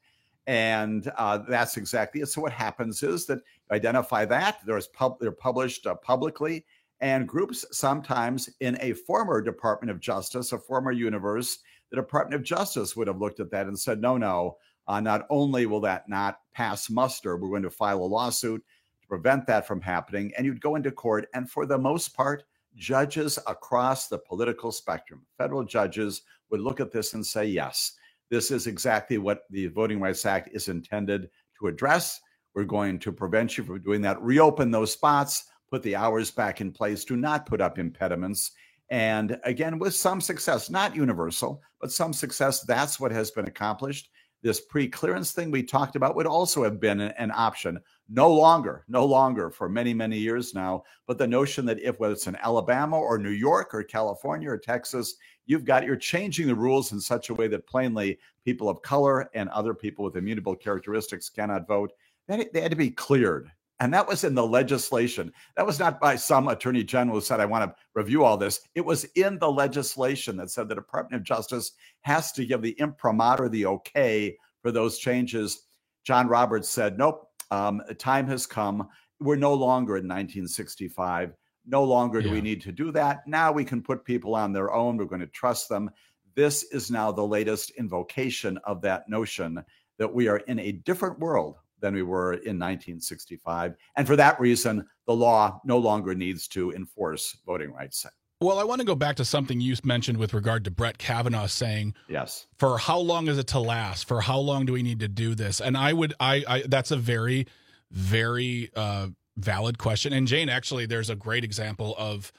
And that's exactly it. So what happens is that you identify that. They're published publicly, and groups sometimes in a former Department of Justice, a former universe, the Department of Justice would have looked at that and said, no, not only will that not pass muster, we're going to file a lawsuit to prevent that from happening. And you'd go into court. And for the most part, judges across the political spectrum, federal judges, would look at this and say, yes, this is exactly what the Voting Rights Act is intended to address. We're going to prevent you from doing that. Reopen those spots, put the hours back in place, do not put up impediments. And again, with some success, not universal, but some success, that's what has been accomplished. This pre-clearance thing we talked about would also have been an option. No longer for many, many years now. But the notion that whether it's in Alabama or New York or California or Texas, you're changing the rules in such a way that plainly people of color and other people with immutable characteristics cannot vote. They had to be cleared. And that was in the legislation. That was not by some attorney general who said, I want to review all this. It was in the legislation that said the Department of Justice has to give the imprimatur, the okay for those changes. John Roberts said, nope, time has come. We're no longer in 1965. No longer do we need to do that. Now we can put people on their own. We're going to trust them. This is now the latest invocation of that notion that we are in a different world than we were in 1965. And for that reason, the law no longer needs to enforce voting rights. Well, I want to go back to something you mentioned with regard to Brett Kavanaugh saying, yes, for how long is it to last? For how long do we need to do this? And I that's a very, very valid question. And Jane, actually, there's a great example of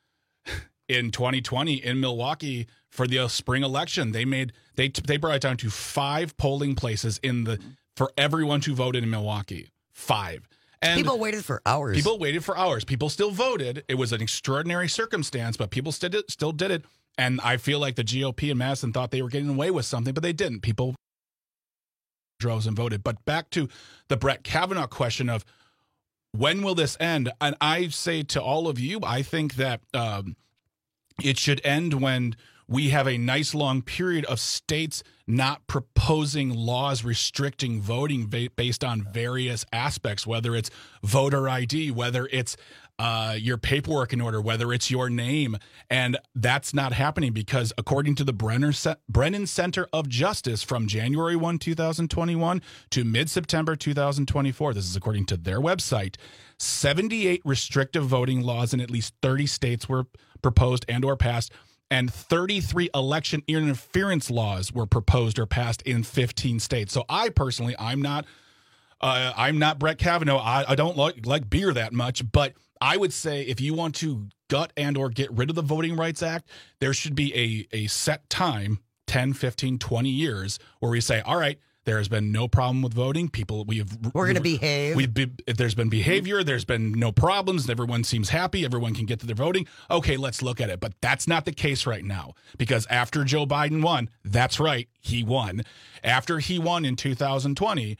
in 2020 in Milwaukee for the spring election, they brought it down to 5 polling places for everyone to vote in Milwaukee. 5. And people waited for hours. People still voted. It was an extraordinary circumstance, but people still did it. And I feel like the GOP in Madison thought they were getting away with something, but they didn't. People drove and voted. But back to the Brett Kavanaugh question of when will this end? And I say to all of you, I think that it should end when we have a nice long period of states not proposing laws restricting voting based on various aspects, whether it's voter ID, whether it's your paperwork in order, whether it's your name. And that's not happening because according to the Brennan Center of Justice from January 1, 2021 to mid-September 2024, this is according to their website, 78 restrictive voting laws in at least 30 states were proposed and or passed, and 33 election interference laws were proposed or passed in 15 states. So I personally, I'm not Brett Kavanaugh. I don't like beer that much, but I would say if you want to gut and or get rid of the Voting Rights Act, there should be a set time, 10, 15, 20 years, where we say, all right, there has been no problem with voting. We're going to behave. There's been behavior. There's been no problems. Everyone seems happy. Everyone can get to their voting. Okay, let's look at it. But that's not the case right now because after Joe Biden won, that's right, he won. After he won in 2020,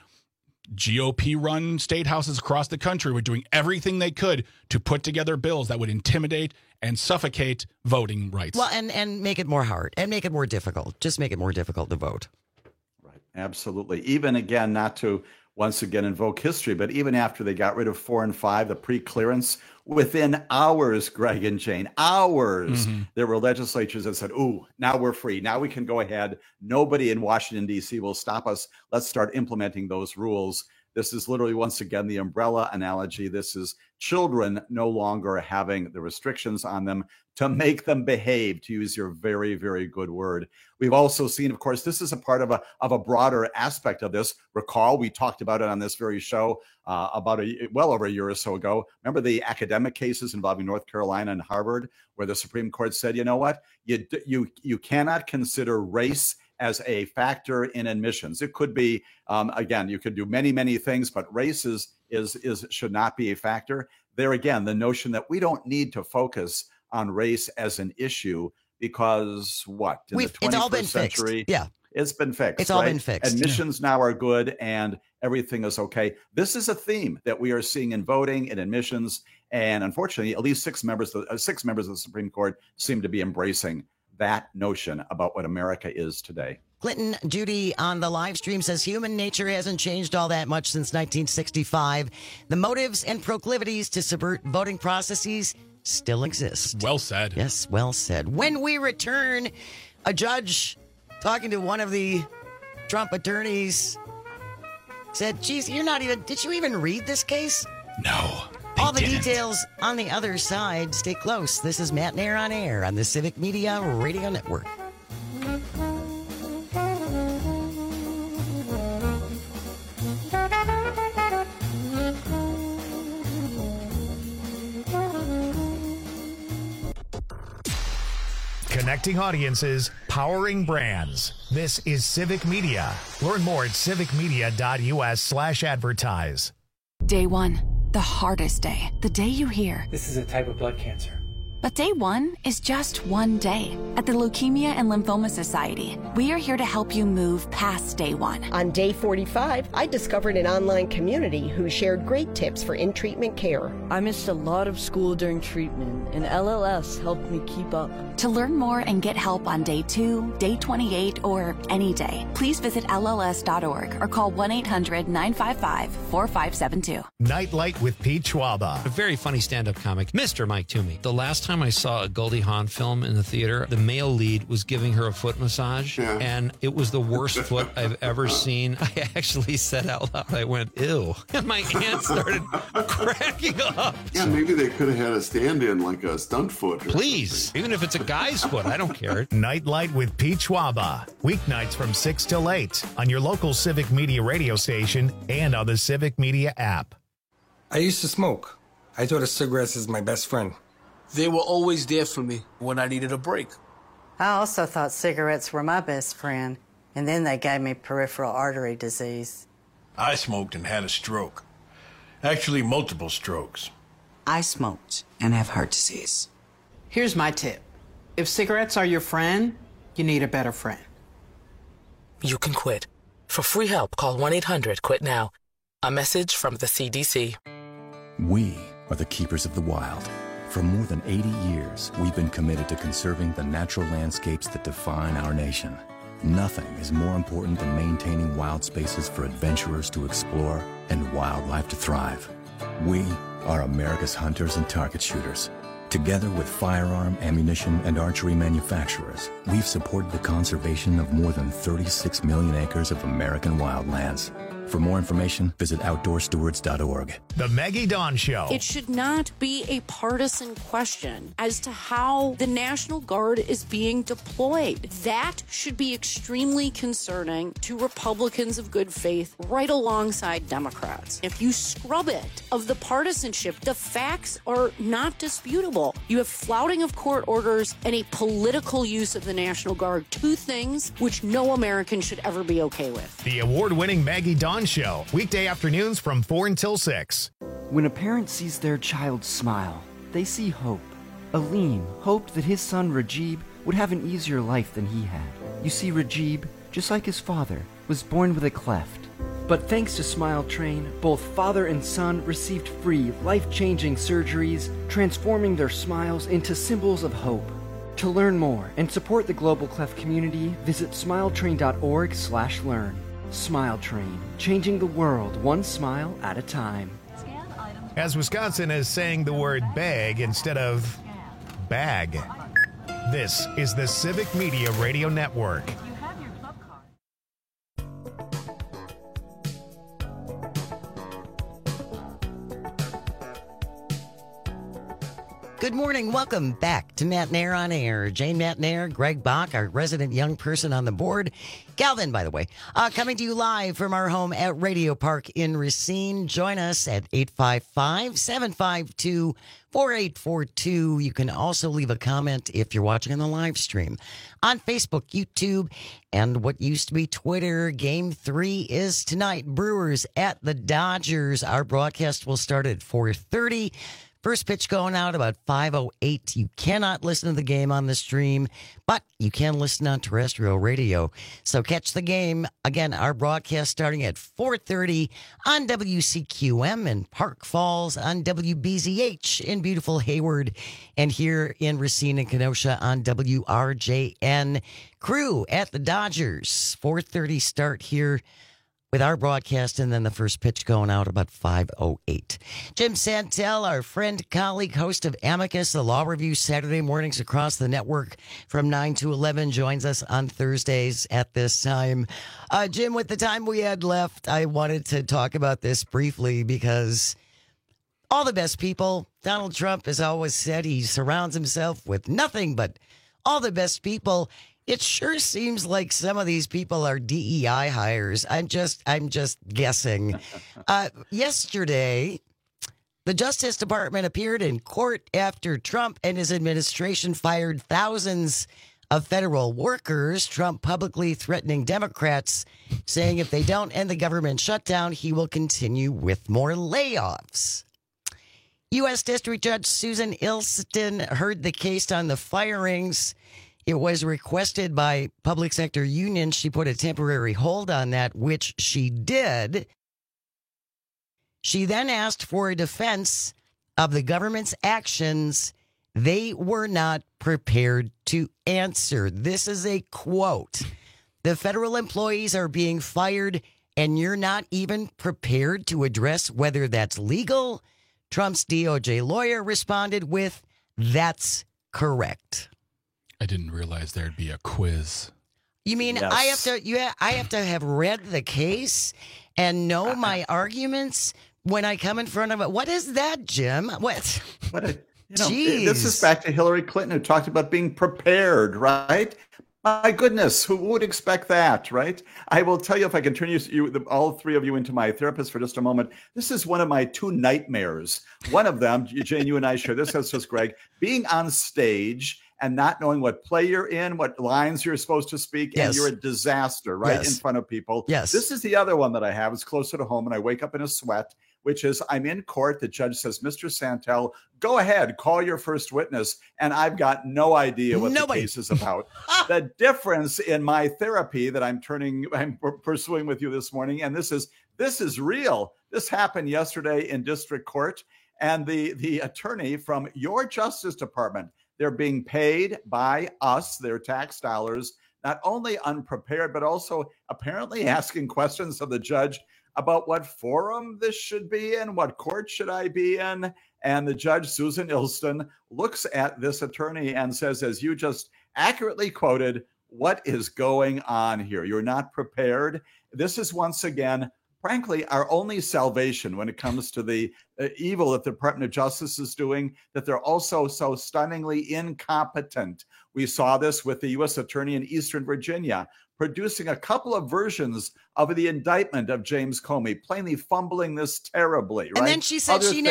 GOP-run state houses across the country were doing everything they could to put together bills that would intimidate and suffocate voting rights. Well, and make it more hard and make it more difficult. Just make it more difficult to vote. Absolutely. Even again, not to once again invoke history, but even after they got rid of 4 and 5, the pre-clearance, within hours, Greg and Jane, hours, there were legislatures that said, ooh, now we're free. Now we can go ahead. Nobody in Washington, D.C. will stop us. Let's start implementing those rules. This is literally, once again, the umbrella analogy. This is children no longer having the restrictions on them to make them behave, to use your very, very good word. We've also seen, of course, this is a part of a broader aspect of this. Recall, we talked about it on this very show well over a year or so ago. Remember the academic cases involving North Carolina and Harvard, where the Supreme Court said, you know what, you cannot consider race as a factor in admissions. It could be, again, you could do many, many things, but race should not be a factor. There again, the notion that we don't need to focus on race as an issue because what? In the 21st century, yeah, it's been fixed. It's all been fixed. Admissions now are good and everything is okay. This is a theme that we are seeing in voting and admissions. And unfortunately, at least 6 members of the Supreme Court seem to be embracing that notion about what America is today. Clinton Judy on the live stream says human nature hasn't changed all that much since 1965. The motives and proclivities to subvert voting processes still exist. Well said. Yes, well said. When we return, a judge talking to one of the Trump attorneys said, geez, did you even read this case? No. All the details on the other side. Stay close. This is Matt Nair on Air on the Civic Media Radio Network. Connecting audiences, powering brands. This is Civic Media. Learn more at civicmedia.us/advertise. Day 1, the hardest day. The day you hear, this is a type of blood cancer. But day one is just one day. At the Leukemia and Lymphoma Society, we are here to help you move past day one. On day 45, I discovered an online community who shared great tips for in-treatment care. I missed a lot of school during treatment, and LLS helped me keep up. To learn more and get help on day 2, day 28, or any day, please visit LLS.org or call 1-800-955-4572. Nightlight with Pete Schwaba. A very funny stand-up comic, Mr. Mike Toomey. The last time I saw a Goldie Hawn film in the theater, the male lead was giving her a foot massage, and it was the worst foot I've ever seen. I actually said out loud, I went, ew. And my aunt started cracking up. Yeah, maybe they could have had a stand-in like a stunt foot. Please, even if it's a guy's foot, I don't care. Nightlight with Pete Schwaba. Weeknights from 6 till 8 on your local Civic Media radio station and on the Civic Media app. I used to smoke. I thought of cigarettes as my best friend. They were always there for me when I needed a break. I also thought cigarettes were my best friend, and then they gave me peripheral artery disease. I smoked and had a stroke. Actually, multiple strokes. I smoked and have heart disease. Here's my tip. If cigarettes are your friend, you need a better friend. You can quit. For free help, call 1-800-QUIT-NOW. A message from the CDC. We are the keepers of the wild. For more than 80 years, we've been committed to conserving the natural landscapes that define our nation. Nothing is more important than maintaining wild spaces for adventurers to explore and wildlife to thrive. We are America's hunters and target shooters. Together with firearm, ammunition, and archery manufacturers, we've supported the conservation of more than 36 million acres of American wildlands. For more information, visit OutdoorStewards.org. The Maggie Dawn Show. It should not be a partisan question as to how the National Guard is being deployed. That should be extremely concerning to Republicans of good faith right alongside Democrats. If you scrub it of the partisanship, the facts are not disputable. You have flouting of court orders and a political use of the National Guard, two things which no American should ever be okay with. The award-winning Maggie Dawn Show, weekday afternoons from 4 until 6. When a parent sees their child smile, they see hope. Aleem hoped that his son Rajib would have an easier life than he had. You see, Rajib, just like his father, was born with a cleft. But thanks to Smile Train, both father and son received free, life-changing surgeries, transforming their smiles into symbols of hope. To learn more and support the Global Cleft community, visit smiletrain.org/learn. Smile Train, changing the world one smile at a time. As Wisconsin is saying the word bag instead of bag. This is the Civic Media Radio Network. Good morning. Welcome back to Matt Nair on Air. Jane Matt Nair, Greg Bach, our resident young person on the board. Calvin, by the way, coming to you live from our home at Radio Park in Racine. Join us at 855-752-4842. You can also leave a comment if you're watching on the live stream on Facebook, YouTube, and what used to be Twitter. Game 3 is tonight. Brewers at the Dodgers. Our broadcast will start at 4:30. First pitch going out about 5:08. You cannot listen to the game on the stream, but you can listen on terrestrial radio. So catch the game. Again, our broadcast starting at 4:30 on WCQM in Park Falls, on WBZH in beautiful Hayward, and here in Racine and Kenosha on WRJN. Crew at the Dodgers. 4:30 start here with our broadcast, and then the first pitch going out about 5:08. Jim Santel, our friend, colleague, host of Amicus, the law review Saturday mornings across the network from 9 to 11, joins us on Thursdays at this time. Jim, with the time we had left, I wanted to talk about this briefly because all the best people, Donald Trump has always said he surrounds himself with nothing but all the best people. It sure seems like some of these people are DEI hires. I'm just guessing. Yesterday, the Justice Department appeared in court after Trump and his administration fired thousands of federal workers. Trump publicly threatening Democrats, saying if they don't end the government shutdown, he will continue with more layoffs. U.S. District Judge Susan Ilston heard the case on the firings. It was requested by public sector unions. She put a temporary hold on that, which she did. She then asked for a defense of the government's actions. They were not prepared to answer. This is a quote. The federal employees are being fired, and you're not even prepared to address whether that's legal? Trump's DOJ lawyer responded with, that's correct. I didn't realize there'd be a quiz. You mean Yes. I have to have read the case and know my arguments when I come in front of it? What is that, Jim? What? This is back to Hillary Clinton, who talked about being prepared, right? My goodness, who would expect that, right? I will tell you, if I can turn all three of you into my therapist for just a moment, this is one of my two nightmares. One of them, Jane, you and I share this, as does Greg, being on stage and not knowing what play you're in, what lines you're supposed to speak, and you're a disaster, right, in front of people. Yes. This is the other one that I have. It's closer to home, and I wake up in a sweat, which is I'm in court. The judge says, Mr. Santel, go ahead, call your first witness. And I've got no idea what the case is about. The difference in my therapy that I'm pursuing with you this morning, and this is real. This happened yesterday in district court. And the attorney from your Justice Department, they're being paid by us, their tax dollars, not only unprepared, but also apparently asking questions of the judge about what forum this should be in, what court should I be in. And the judge, Susan Ilston, looks at this attorney and says, as you just accurately quoted, what is going on here? You're not prepared. This is once again, frankly, our only salvation when it comes to the evil that the Department of Justice is doing, that they're also so stunningly incompetent. We saw this with the U.S. Attorney in Eastern Virginia, producing a couple of versions of the indictment of James Comey, plainly fumbling this terribly, right? And then she said she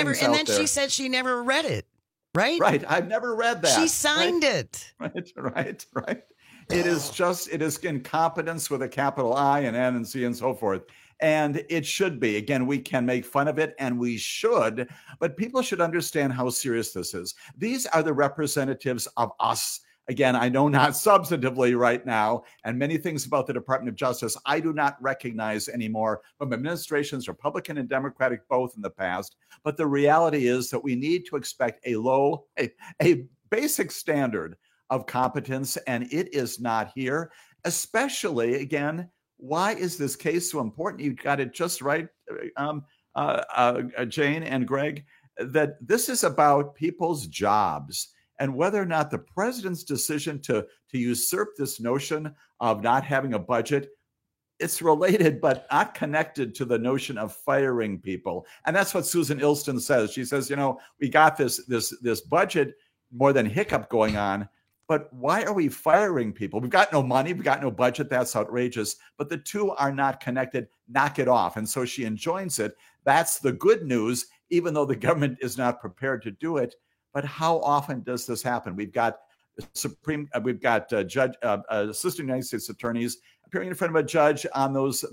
never read it, right? Right. I've never read that. She signed it. Right. It is incompetence with a capital I and N and C and so forth. And it should be. Again, we can make fun of it, and we should, but people should understand how serious this is. These are the representatives of us. Again, I know not substantively right now, and many things about the Department of Justice I do not recognize anymore from administrations, Republican and Democratic both in the past. But the reality is that we need to expect a basic standard of competence, and it is not here. Especially, again, why is this case so important? You got it just right, Jane and Greg, that this is about people's jobs. And whether or not the president's decision to usurp this notion of not having a budget, it's related but not connected to the notion of firing people. And that's what Susan Ilston says. She says, we got this budget more than hiccup going on, but why are we firing people? We've got no money, we've got no budget. That's outrageous. But the two are not connected. Knock it off. And so she enjoins it. That's the good news, even though the government is not prepared to do it. But how often does this happen? We've got assistant United States attorneys appearing in front of a judge on those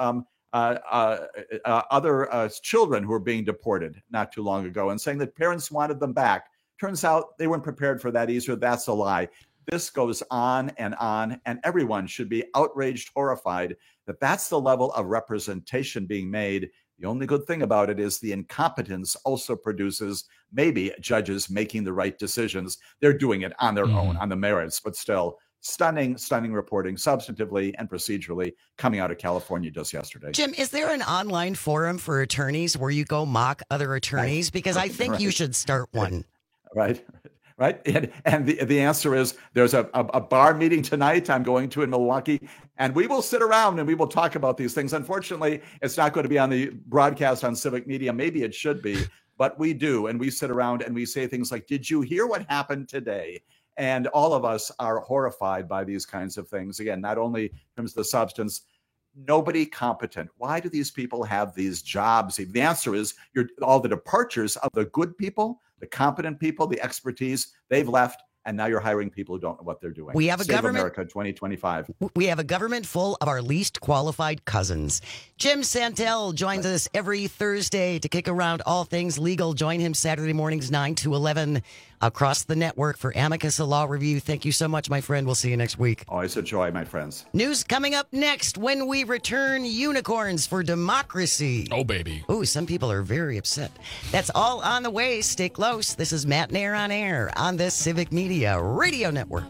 other children who were being deported not too long ago, and saying that parents wanted them back. Turns out they weren't prepared for that either. That's a lie. This goes on, and everyone should be outraged, horrified that that's the level of representation being made. The only good thing about it is the incompetence also produces maybe judges making the right decisions. They're doing it on their own, on the merits, but still stunning reporting substantively and procedurally coming out of California just yesterday. Jim, is there an online forum for attorneys where you go mock other attorneys? Because I think you should start one. Right. And the answer is there's a bar meeting tonight I'm going to in Milwaukee, and we will sit around and we will talk about these things. Unfortunately, it's not going to be on the broadcast on Civic Media. Maybe it should be, but we do. And we sit around and we say things like, did you hear what happened today? And all of us are horrified by these kinds of things. Again, not only in terms of the substance, nobody competent. Why do these people have these jobs? The answer is all the departures of the good people, the competent people, the expertise, they've left, and now you're hiring people who don't know what they're doing. We have a Save government. America 2025. We have a government full of our least qualified cousins. Jim Santel joins us every Thursday to kick around all things legal. Join him Saturday mornings 9 to 11 across the network for Amicus, a law review. Thank you so much, my friend. We'll see you next week. Always a joy, my friends. News coming up next when we return unicorns for democracy. Oh, baby. Oh, some people are very upset. That's all on the way. Stay close. This is Matt Nair on air on the Civic Media Radio Network.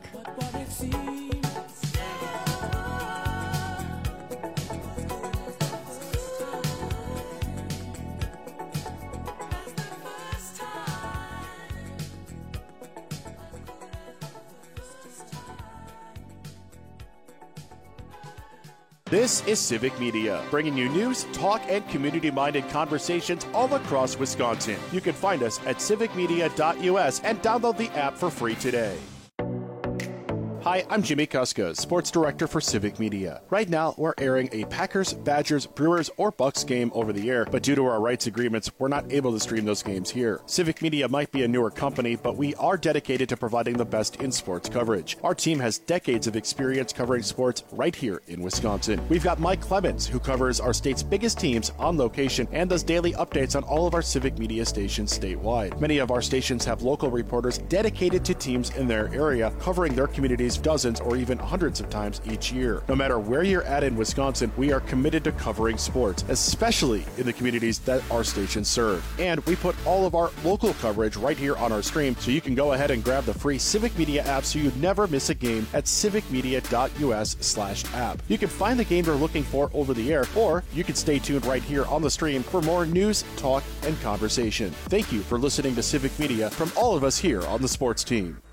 This is Civic Media, bringing you news, talk, and community-minded conversations all across Wisconsin. You can find us at civicmedia.us and download the app for free today. Hi, I'm Jimmy Kuska, Sports Director for Civic Media. Right now, we're airing a Packers, Badgers, Brewers, or Bucks game over the air, but due to our rights agreements, we're not able to stream those games here. Civic Media might be a newer company, but we are dedicated to providing the best in sports coverage. Our team has decades of experience covering sports right here in Wisconsin. We've got Mike Clemens, who covers our state's biggest teams on location and does daily updates on all of our Civic Media stations statewide. Many of our stations have local reporters dedicated to teams in their area, covering their communities dozens or even hundreds of times each year. No matter where you're at in Wisconsin, we are committed to covering sports, especially in the communities that our stations serve. And we put all of our local coverage right here on our stream, so you can go ahead and grab the free Civic Media app so you never miss a game at civicmedia.us/app. You can find the game you're looking for over the air, or you can stay tuned right here on the stream for more news, talk, and conversation. Thank you for listening to Civic Media from all of us here on the sports team.